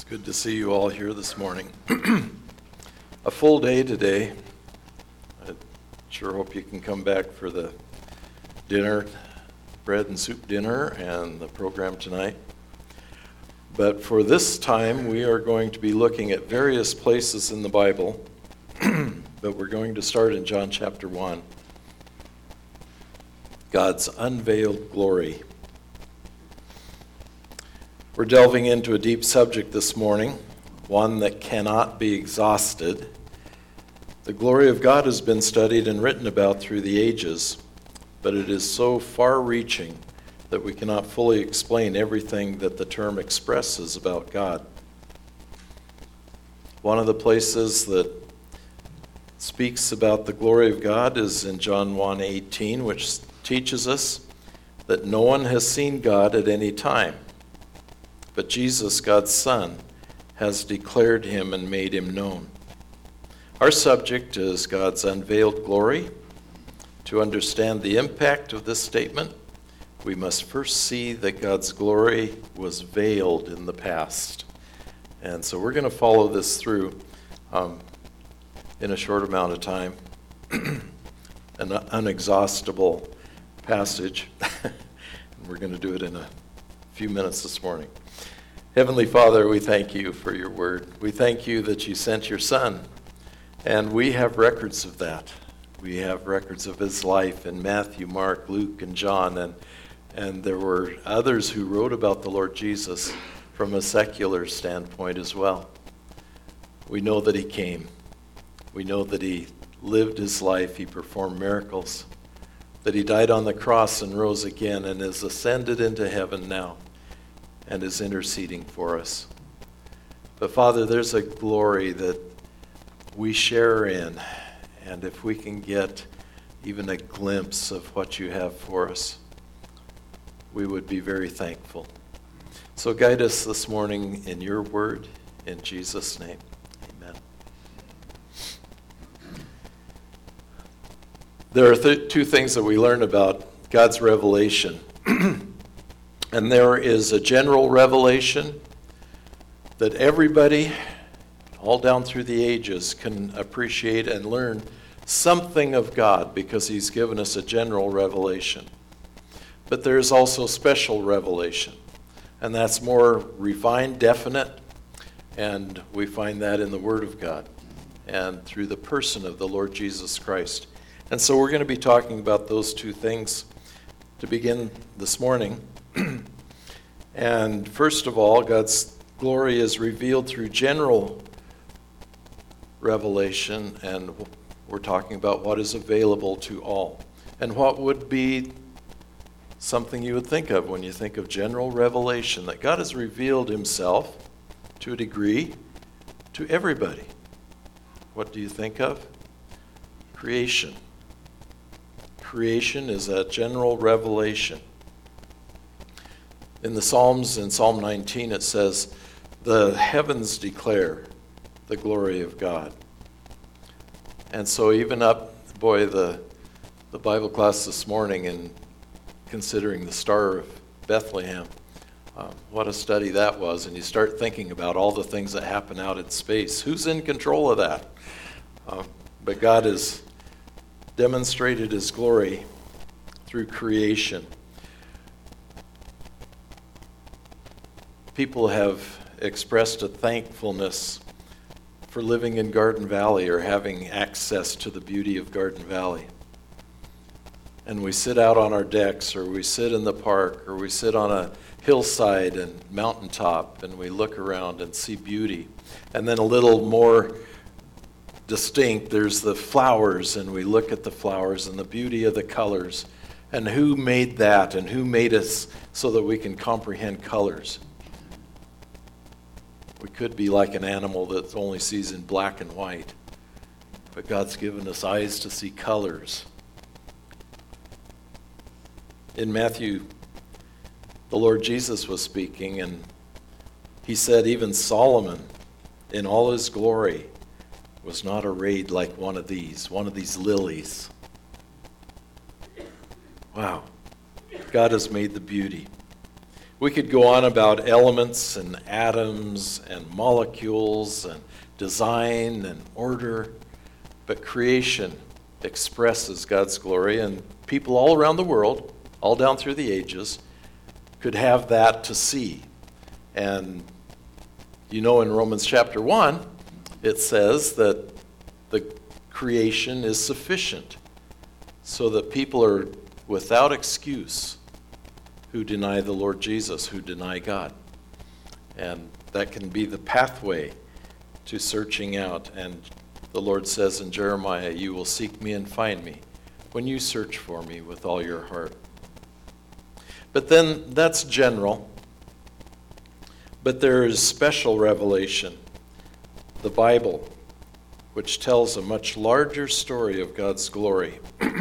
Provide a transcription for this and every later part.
It's good to see you all here this morning. A full day today. I sure hope you can come back for the dinner, bread and soup dinner, and the program tonight. But for this time, we are going to be looking at various places in the Bible, but we're going to start in John chapter 1. God's unveiled glory. We're delving into a deep subject this morning, one that cannot be exhausted. The glory of God has been studied and written about through the ages, but it is so far-reaching that we cannot fully explain everything that the term expresses about God. One of the places that speaks about the glory of God is in John 1:18, which teaches us that no one has seen God at any time. But Jesus, God's Son, has declared him and made him known. Our subject is God's unveiled glory. To understand the impact of this statement, we must first see that God's glory was veiled in the past. And so we're going to follow this through in a short amount of time. An unexhaustible passage. We're going to do it in a few minutes this morning. Heavenly Father, we thank you for your word. We thank you that you sent your Son, and we have records of that. We have records of his life in Matthew, Mark, Luke, and John, and there were others who wrote about the Lord Jesus from a secular standpoint as well. We know that he came. We know that he lived his life, he performed miracles, that he died on the cross and rose again and is ascended into heaven now, and is interceding for us. But Father, there's a glory that we share in, and if we can get even a glimpse of what you have for us, we would be very thankful. So guide us this morning in your word, in Jesus' name. Amen. There are two things that we learn about God's revelation. And there is a general revelation that everybody, all down through the ages, can appreciate and learn something of God because he's given us a general revelation. But there's also special revelation, and that's more refined, definite, and we find that in the Word of God and through the person of the Lord Jesus Christ. And so we're going to be talking about those two things to begin this morning. And first of all, God's glory is revealed through general revelation, and we're talking about what is available to all. And what would be something you would think of when you think of general revelation, that God has revealed himself to a degree to everybody. What do you think of? Creation. Creation is a general revelation. In the Psalms, in Psalm 19, it says, the heavens declare the glory of God. And so even the Bible class this morning in considering the Star of Bethlehem, what a study that was. And you start thinking about all the things that happen out in space. Who's in control of that? But God has demonstrated his glory through creation. People have expressed a thankfulness for living in Garden Valley or having access to the beauty of Garden Valley. And we sit out on our decks, or we sit in the park, or we sit on a hillside and mountaintop, and we look around and see beauty. And then a little more distinct, there's the flowers, and we look at the flowers and the beauty of the colors, and who made that, and who made us so that we can comprehend colors. We could be like an animal that only sees in black and white, but God's given us eyes to see colors. In Matthew, the Lord Jesus was speaking, and he said even Solomon, in all his glory, was not arrayed like one of these lilies. Wow. God has made the beauty. We could go on about elements and atoms and molecules and design and order, but creation expresses God's glory, and people all around the world, all down through the ages, could have that to see. And you know, in Romans chapter 1, it says that the creation is sufficient so that people are without excuse who deny the Lord Jesus, who deny God. And that can be the pathway to searching out. And the Lord says in Jeremiah, "You will seek me and find me when you search for me with all your heart." But then that's general. But there is special revelation, the Bible, which tells a much larger story of God's glory.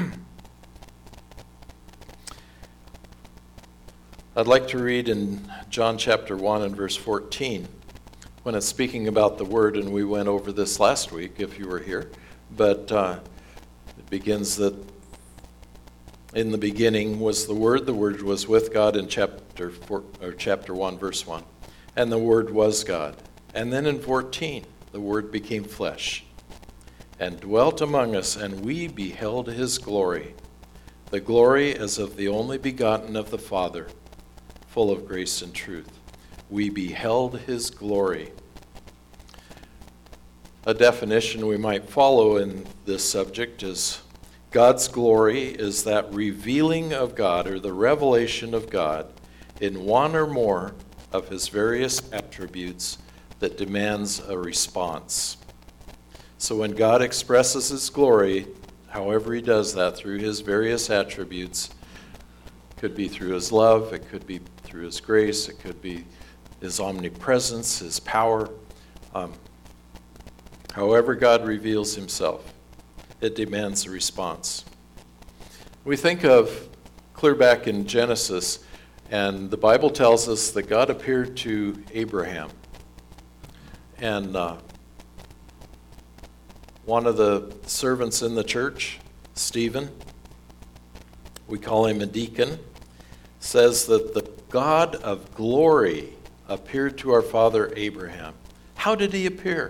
I'd like to read in John chapter 1 and verse 14, when it's speaking about the Word, and we went over this last week if you were here, but it begins that in the beginning was the Word was with God in chapter 1, verse 1, and the Word was God. And then in 14, the Word became flesh and dwelt among us, and we beheld his glory, the glory as of the only begotten of the Father, full of grace and truth. We beheld his glory. A definition we might follow in this subject is God's glory is that revealing of God, or the revelation of God in one or more of his various attributes that demands a response. So when God expresses his glory, however he does that, through his various attributes, it could be through his love, it could be through his grace, it could be his omnipresence, his power. However God reveals himself, it demands a response. We think of clear back in Genesis, and the Bible tells us that God appeared to Abraham. And one of the servants in the church, Stephen, we call him a deacon, says that the God of glory appeared to our father Abraham. How did he appear?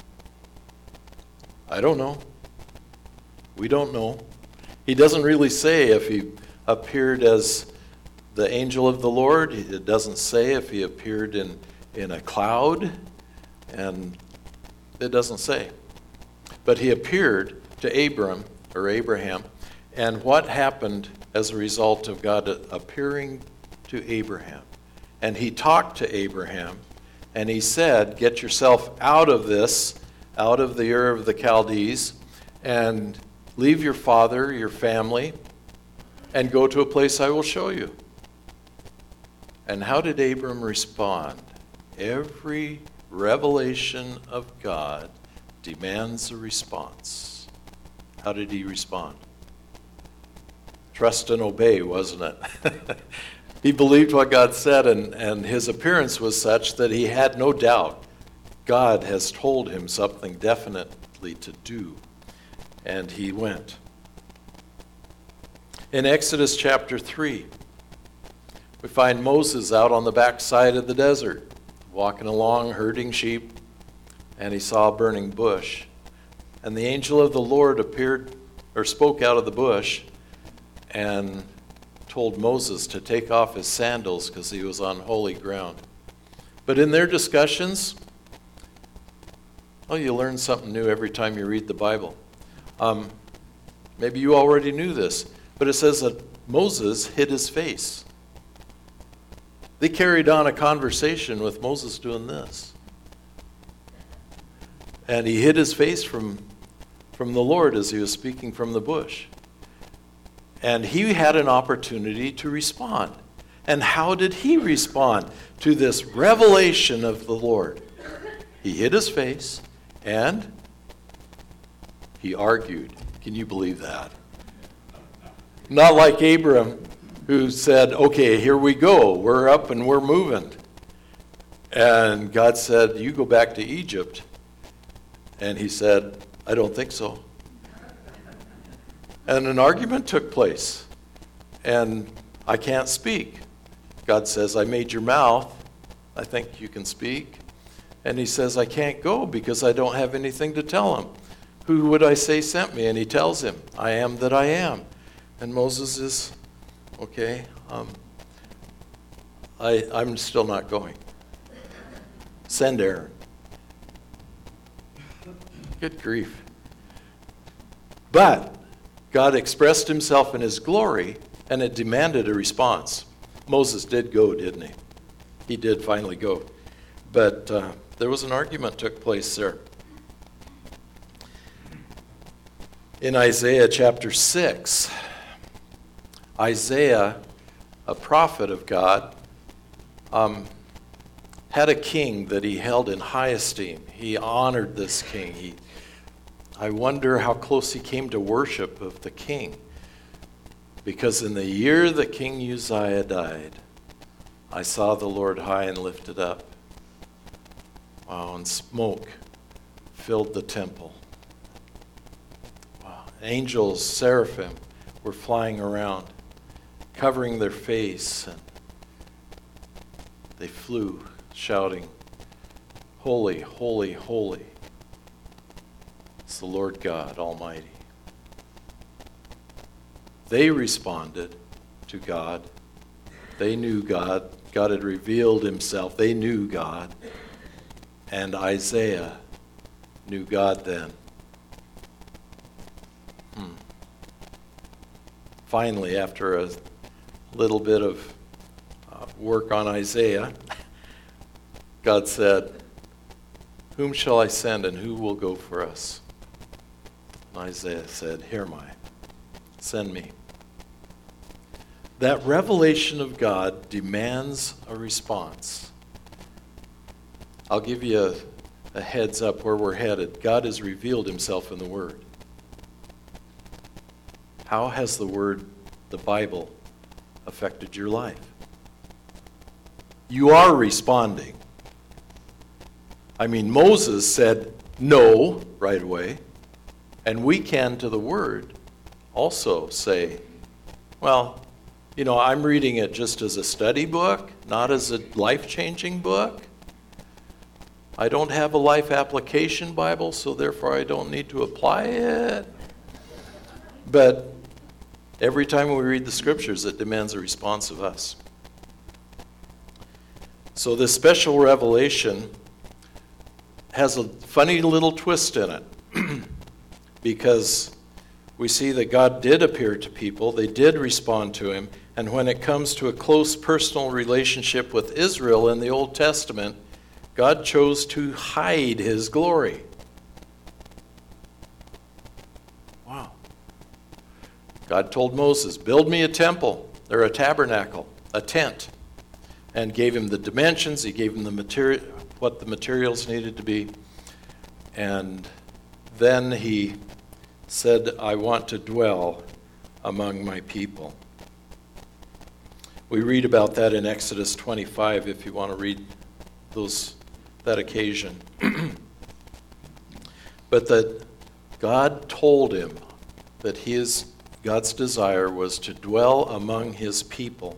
I don't know. We don't know. He doesn't really say if he appeared as the angel of the Lord. It doesn't say if he appeared in a cloud, and it doesn't say. But he appeared to Abraham, and what happened as a result of God appearing to Abraham? And he talked to Abraham, and he said, "Get yourself out of this, out of the Ur of the Chaldees, and leave your father, your family, and go to a place I will show you." And how did Abram respond? Every revelation of God demands a response. How did he respond? Trust and obey, wasn't it? He believed what God said, and his appearance was such that he had no doubt God has told him something definitely to do. And he went. In Exodus chapter 3, we find Moses out on the backside of the desert, walking along, herding sheep, and he saw a burning bush. And the angel of the Lord appeared, or spoke out of the bush, and told Moses to take off his sandals because he was on holy ground. But in their discussions, you learn something new every time you read the Bible. Maybe you already knew this, but it says that Moses hid his face. They carried on a conversation with Moses doing this. And he hid his face from the Lord as he was speaking from the bush. And he had an opportunity to respond. And how did he respond to this revelation of the Lord? He hid his face and he argued. Can you believe that? Not like Abram, who said, "Okay, here we go. We're up and we're moving." And God said, "You go back to Egypt." And he said, "I don't think so." And an argument took place. And I can't speak. God says, I made your mouth. I think you can speak. And he says, I can't go because I don't have anything to tell him. Who would I say sent me? And he tells him, I am that I am. And Moses is, okay, I'm still not going. Send Aaron. Good grief. But God expressed himself in his glory, and it demanded a response. Moses did go, didn't he? He did finally go. But there was an argument took place there. In Isaiah chapter 6, Isaiah, a prophet of God, had a king that he held in high esteem. He honored this king. I wonder how close he came to worship of the king. Because in the year that King Uzziah died, I saw the Lord high and lifted up. Wow, and smoke filled the temple. Wow. Angels, seraphim, were flying around, covering their face, and they flew, shouting, Holy, holy, holy is the Lord God Almighty. They responded to God. They knew God. God had revealed himself. They knew God. And Isaiah knew God then. Finally, after a little bit of work on Isaiah, God said, whom shall I send and who will go for us? And Isaiah said, here am I. Send me. That revelation of God demands a response. I'll give you a heads up where we're headed. God has revealed himself in the Word. How has the Word, the Bible, affected your life? You are responding. I mean, Moses said no right away, and we can to the Word also say, well, I'm reading it just as a study book, not as a life-changing book. I don't have a life application Bible, so therefore I don't need to apply it. But every time we read the Scriptures, it demands a response of us. So this special revelation has a funny little twist in it because we see that God did appear to people, they did respond to him, and when it comes to a close personal relationship with Israel in the Old Testament, God chose to hide his glory. Wow. God told Moses, build me a temple, or a tabernacle, a tent, and gave him the dimensions, he gave him the material, what the materials needed to be, and then he said, I want to dwell among my people. We read about that in Exodus 25 if you want to read that occasion. But that God told him that God's desire was to dwell among his people.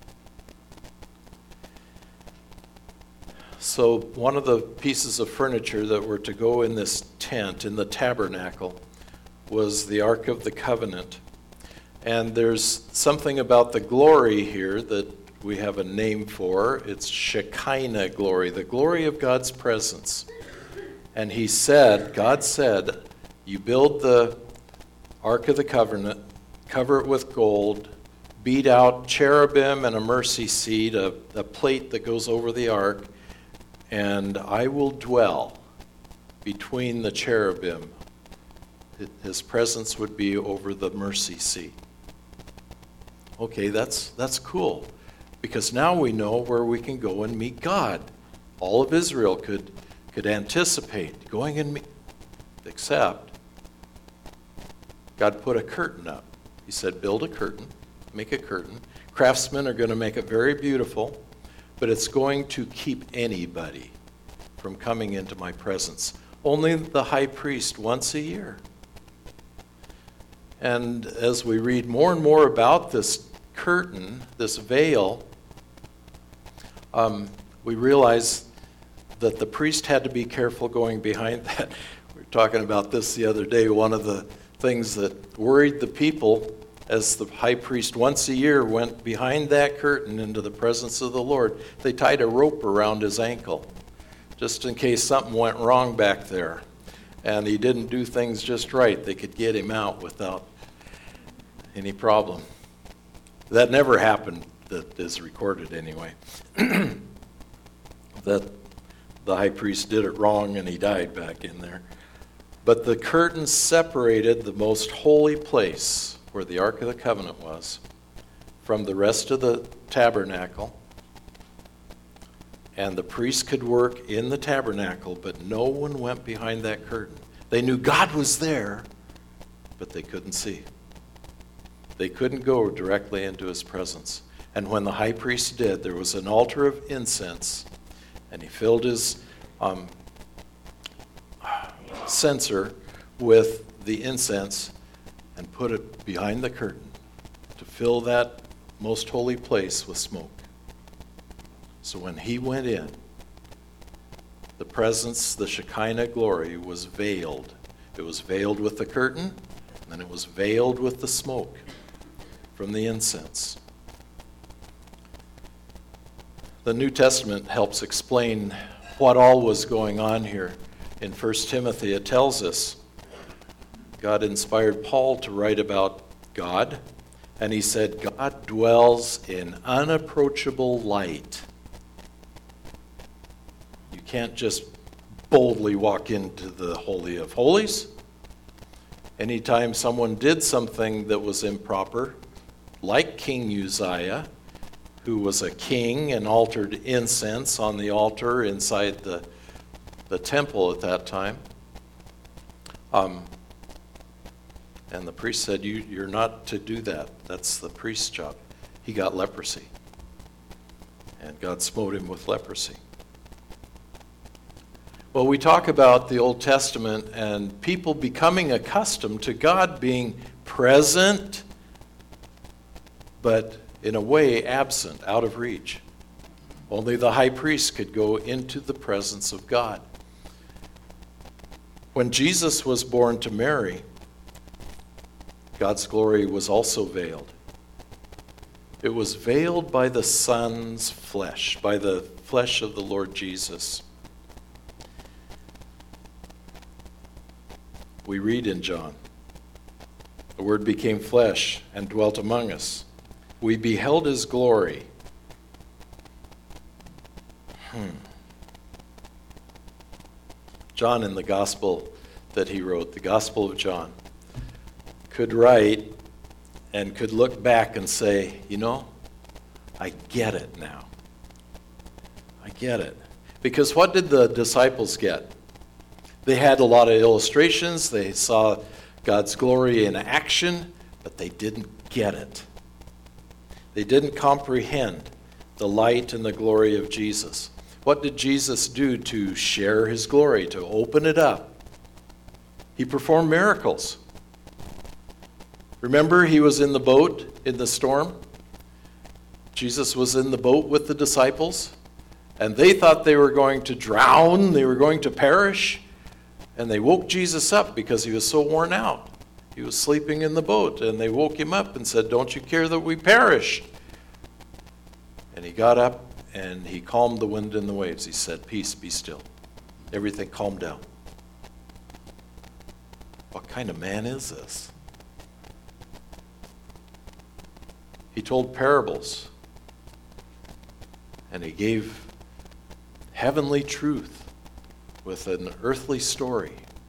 So one of the pieces of furniture that were to go in this tent, in the tabernacle, was the Ark of the Covenant. And there's something about the glory here that we have a name for. It's Shekinah glory, the glory of God's presence. And God said, you build the Ark of the Covenant, cover it with gold, beat out cherubim and a mercy seat, a plate that goes over the ark, and I will dwell between the cherubim. His presence would be over the mercy seat. Okay, that's cool, because now we know where we can go and meet God. All of Israel could anticipate going and meet, except God put a curtain up. He said, build a curtain, make a curtain. Craftsmen are going to make it very beautiful, but it's going to keep anybody from coming into my presence. Only the high priest once a year. And as we read more and more about this curtain, this veil, we realize that the priest had to be careful going behind that. We were talking about this the other day. One of the things that worried the people as the high priest once a year went behind that curtain into the presence of the Lord, they tied a rope around his ankle just in case something went wrong back there and he didn't do things just right. They could get him out without any problem. That never happened, that is recorded anyway. That the high priest did it wrong and he died back in there. But the curtain separated the most holy place where the Ark of the Covenant was from the rest of the tabernacle. And the priest could work in the tabernacle, but no one went behind that curtain. They knew God was there, but they couldn't see. They couldn't go directly into his presence. And when the high priest did, there was an altar of incense, and he filled his censer with the incense and put it behind the curtain to fill that most holy place with smoke. So when he went in, the presence, the Shekinah glory, was veiled. It was veiled with the curtain, and it was veiled with the smoke from the incense. The New Testament helps explain what all was going on here. In 1 Timothy, it tells us God inspired Paul to write about God, and he said, God dwells in unapproachable light. You can't just boldly walk into the Holy of Holies. Anytime someone did something that was improper, like King Uzziah, who was a king and altered incense on the altar inside the temple at that time, and the priest said, you're not to do that. That's the priest's job. He got leprosy, and God smote him with leprosy. Well, we talk about the Old Testament and people becoming accustomed to God being present, but in a way absent, out of reach. Only the high priest could go into the presence of God. When Jesus was born to Mary, God's glory was also veiled. It was veiled by the Son's flesh, by the flesh of the Lord Jesus. We read in John, the Word became flesh and dwelt among us. We beheld his glory. John, in the gospel that he wrote, the Gospel of John, could write and could look back and say, I get it now. I get it. Because what did the disciples get? They had a lot of illustrations. They saw God's glory in action, but they didn't get it. They didn't comprehend the light and the glory of Jesus. What did Jesus do to share his glory, to open it up? He performed miracles. Remember, he was in the boat in the storm? Jesus was in the boat with the disciples, and they thought they were going to drown, they were going to perish, and they woke Jesus up because he was so worn out. He was sleeping in the boat, and they woke him up and said, "Don't you care that we perish?" And he got up, and he calmed the wind and the waves. He said, "Peace, be still." Everything calmed down. What kind of man is this? He told parables, and he gave heavenly truth with an earthly story.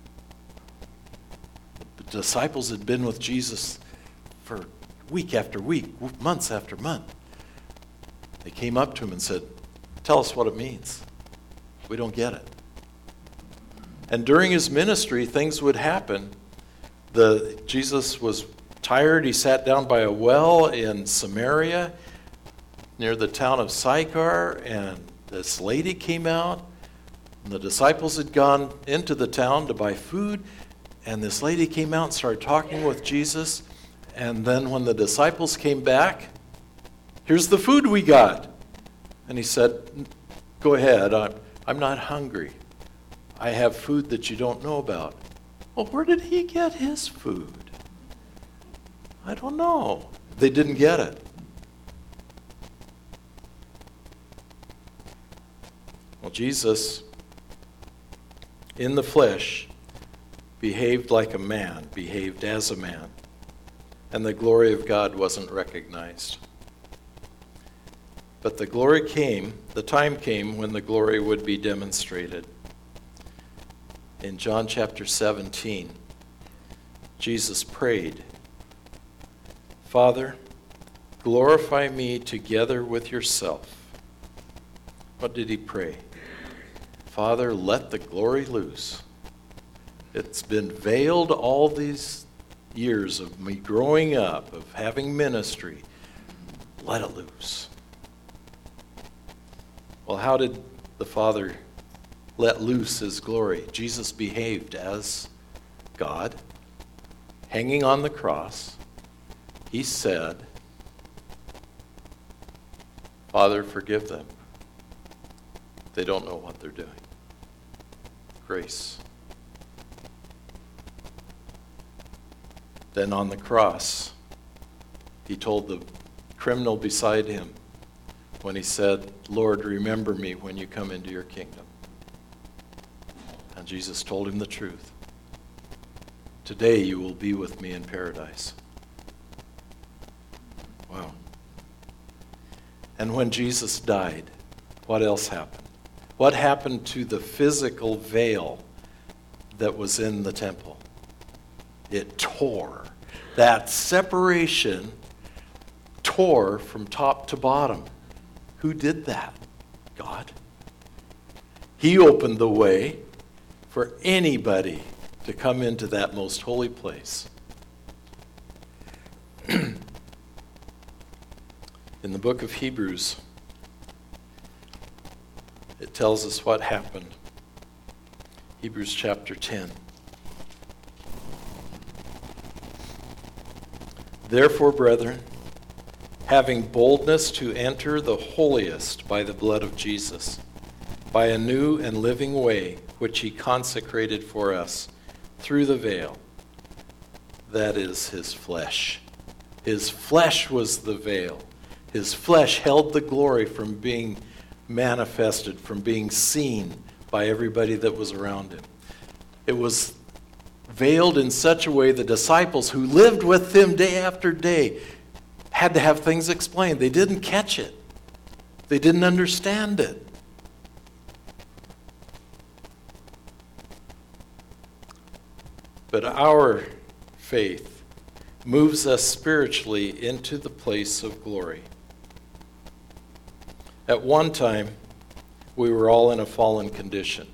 The disciples had been with Jesus for week after week, months after month. They came up to him and said, "Tell us what it means. We don't get it." And during his ministry, things would happen. Jesus was tired. He sat down by a well in Samaria near the town of Sychar, and this lady came out. And the disciples had gone into the town to buy food, and this lady came out and started talking with Jesus. And then when the disciples came back, "Here's the food we got." And he said, go ahead, I'm not hungry. I have food that you don't know about. Well, where did he get his food? I don't know. They didn't get it. Well, Jesus, in the flesh, behaved like a man, behaved as a man, and the glory of God wasn't recognized. But the time came when the glory would be demonstrated. In John chapter 17, Jesus prayed, Father, glorify me together with yourself. What did he pray? Father, let the glory loose. It's been veiled all these years of me growing up, of having ministry. Let it loose. Well, how did the Father let loose his glory? Jesus behaved as God, hanging on the cross. He said, Father, forgive them. They don't know what they're doing. Grace. Then on the cross, he told the criminal beside him when he said, Lord, remember me when you come into your kingdom. And Jesus told him the truth. Today you will be with me in paradise. Wow. And when Jesus died, what else happened? What happened to the physical veil that was in the temple? It tore. That separation tore from top to bottom. Who did that? God. He opened the way for anybody to come into that most holy place. In the book of Hebrews, it tells us what happened. Hebrews chapter 10. Therefore, brethren, having boldness to enter the holiest by the blood of Jesus, by a new and living way which he consecrated for us through the veil, that is his flesh. His flesh was the veil. His flesh held the glory from being manifested, from being seen by everybody that was around him. It was veiled in such a way the disciples who lived with him day after day had to have things explained. They didn't catch it. They didn't understand it. But our faith moves us spiritually into the place of glory. At one time, we were all in a fallen condition.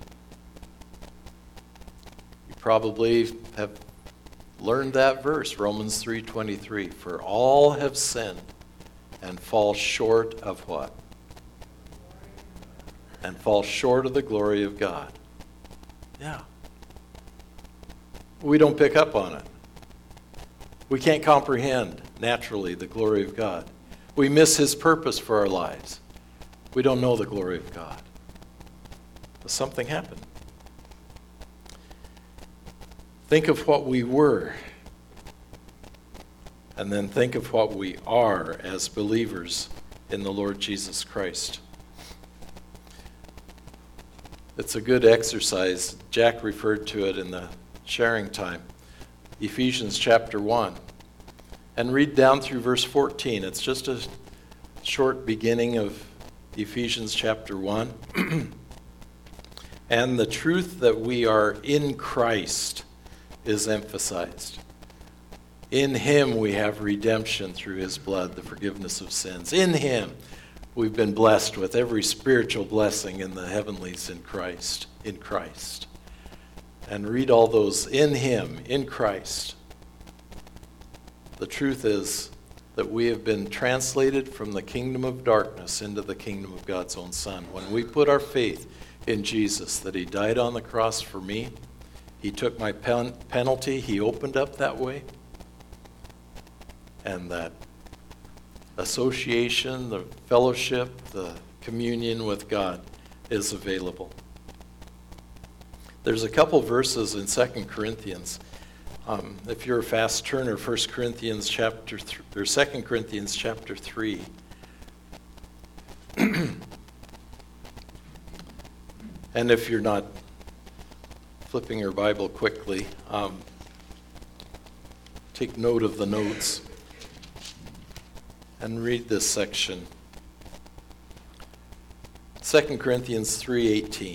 You probably have learned that verse, Romans 3:23. For all have sinned and fall short of what? And fall short of the glory of God. Yeah. We don't pick up on it. We can't comprehend naturally the glory of God. We miss his purpose for our lives. We don't know the glory of God. But something happened. Think of what we were, and then think of what we are as believers in the Lord Jesus Christ. It's a good exercise. Jack referred to it in the sharing time. Ephesians chapter 1. And read down through verse 14. It's just a short beginning of Ephesians chapter 1. And the truth that we are in Christ is emphasized. In him we have redemption through his blood, the forgiveness of sins. In him we've been blessed with every spiritual blessing in the heavenlies in Christ. In Christ. And read all those in him, in Christ. The truth is that we have been translated from the kingdom of darkness into the kingdom of God's own Son. When we put our faith in Jesus, that he died on the cross for me, he took my penalty, he opened up that way, and that association, the fellowship, the communion with God is available. There's a couple verses in 2 Corinthians. If you're a fast turner, 1 Corinthians chapter 3, or 2 Corinthians chapter 3. And if you're not flipping your Bible quickly, take note of the notes and read this section. 2 Corinthians 3:18.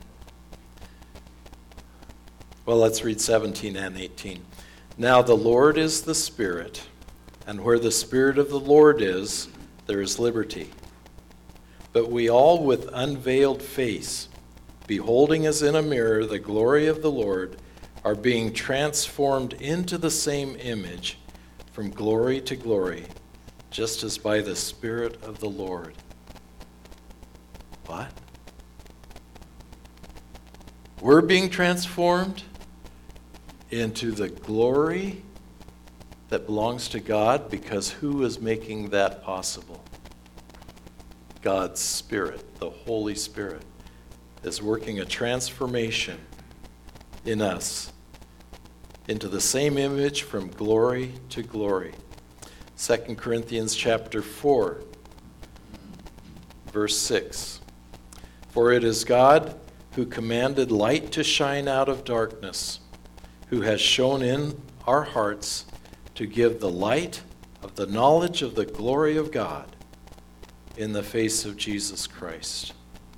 Well, let's read 17 and 18. Now the Lord is the Spirit, and where the Spirit of the Lord is, there is liberty. But we all with unveiled face, beholding as in a mirror the glory of the Lord, are being transformed into the same image from glory to glory, just as by the Spirit of the Lord. What? We're being transformed into the glory that belongs to God, because who is making that possible? God's Spirit, the Holy Spirit, is working a transformation in us into the same image from glory to glory. 2 Corinthians chapter 4, verse 6. For it is God who commanded light to shine out of darkness, who has shone in our hearts to give the light of the knowledge of the glory of God in the face of Jesus Christ.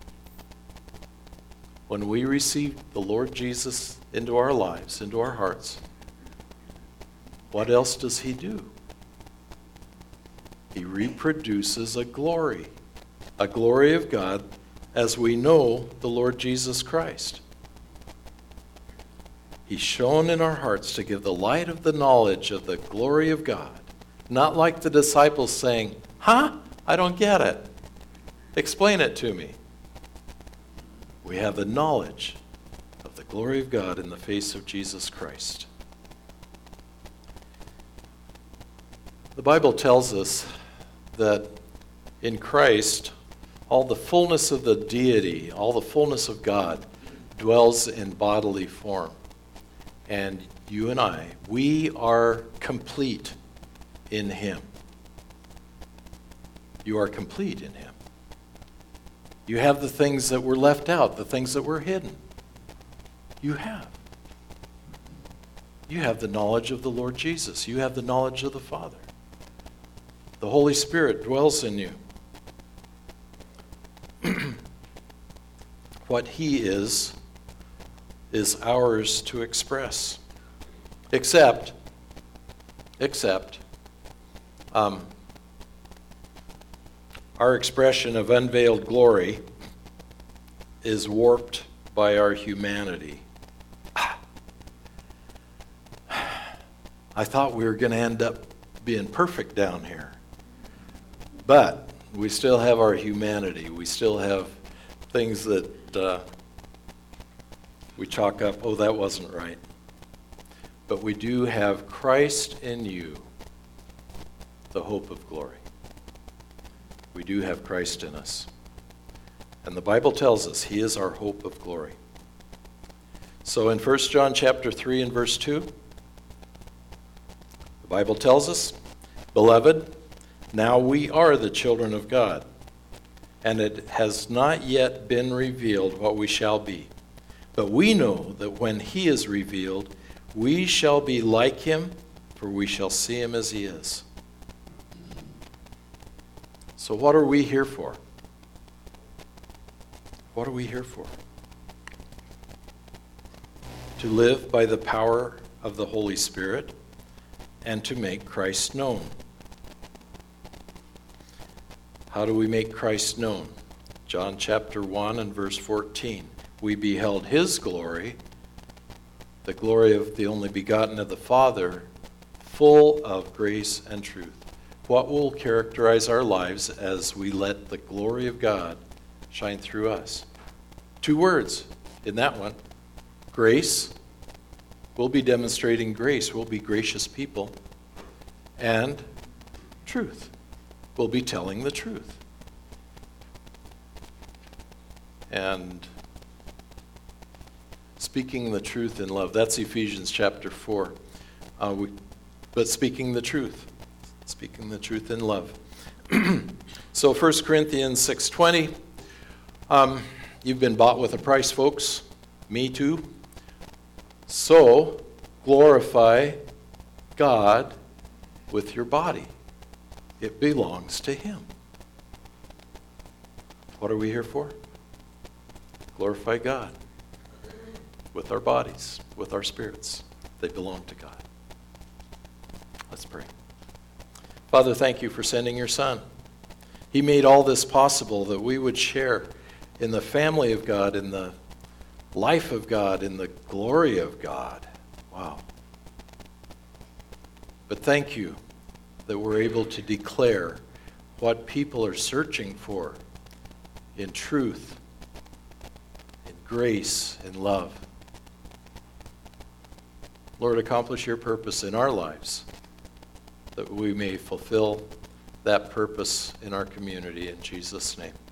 When we receive the Lord Jesus into our lives, into our hearts, what else does he do? He reproduces a glory of God as we know the Lord Jesus Christ. He's shone in our hearts to give the light of the knowledge of the glory of God. Not like the disciples saying, "Huh? I don't get it. Explain it to me." We have the knowledge of the glory of God in the face of Jesus Christ. The Bible tells us that in Christ, all the fullness of the deity, all the fullness of God dwells in bodily form. And you and I, we are complete in him. You are complete in him. You have the things that were left out, the things that were hidden. You have. You have the knowledge of the Lord Jesus. You have the knowledge of the Father. The Holy Spirit dwells in you. What he is ours to express. Except, our expression of unveiled glory is warped by our humanity. I thought we were going to end up being perfect down here. But we still have our humanity. We still have things that we chalk up, oh, that wasn't right. But we do have Christ in you, the hope of glory. We do have Christ in us. And the Bible tells us he is our hope of glory. So in 1 John chapter 3 and verse 2, the Bible tells us, "Beloved, now we are the children of God, and it has not yet been revealed what we shall be. But we know that when he is revealed, we shall be like him, for we shall see him as he is." So what are we here for? What are we here for? To live by the power of the Holy Spirit and to make Christ known. How do we make Christ known? John chapter 1 and verse 14. We beheld his glory, the glory of the only begotten of the Father, full of grace and truth. What will characterize our lives as we let the glory of God shine through us? 2 words in that one. Grace. We'll be demonstrating grace. We'll be gracious people. And truth. We'll be telling the truth. and speaking the truth in love. That's Ephesians chapter 4. But speaking the truth in love. So 1 Corinthians 6:20, you've been bought with a price, folks. Me too. So glorify God with your body. It belongs to Him. What are we here for? Glorify God with our bodies, with our spirits. They belong to God. Let's pray. Father, thank you for sending your Son. He made all this possible that we would share in the family of God, in the life of God, in the glory of God. Wow. But thank you that we're able to declare what people are searching for in truth, in grace, in love. Lord, accomplish your purpose in our lives, that we may fulfill that purpose in our community. In Jesus' name.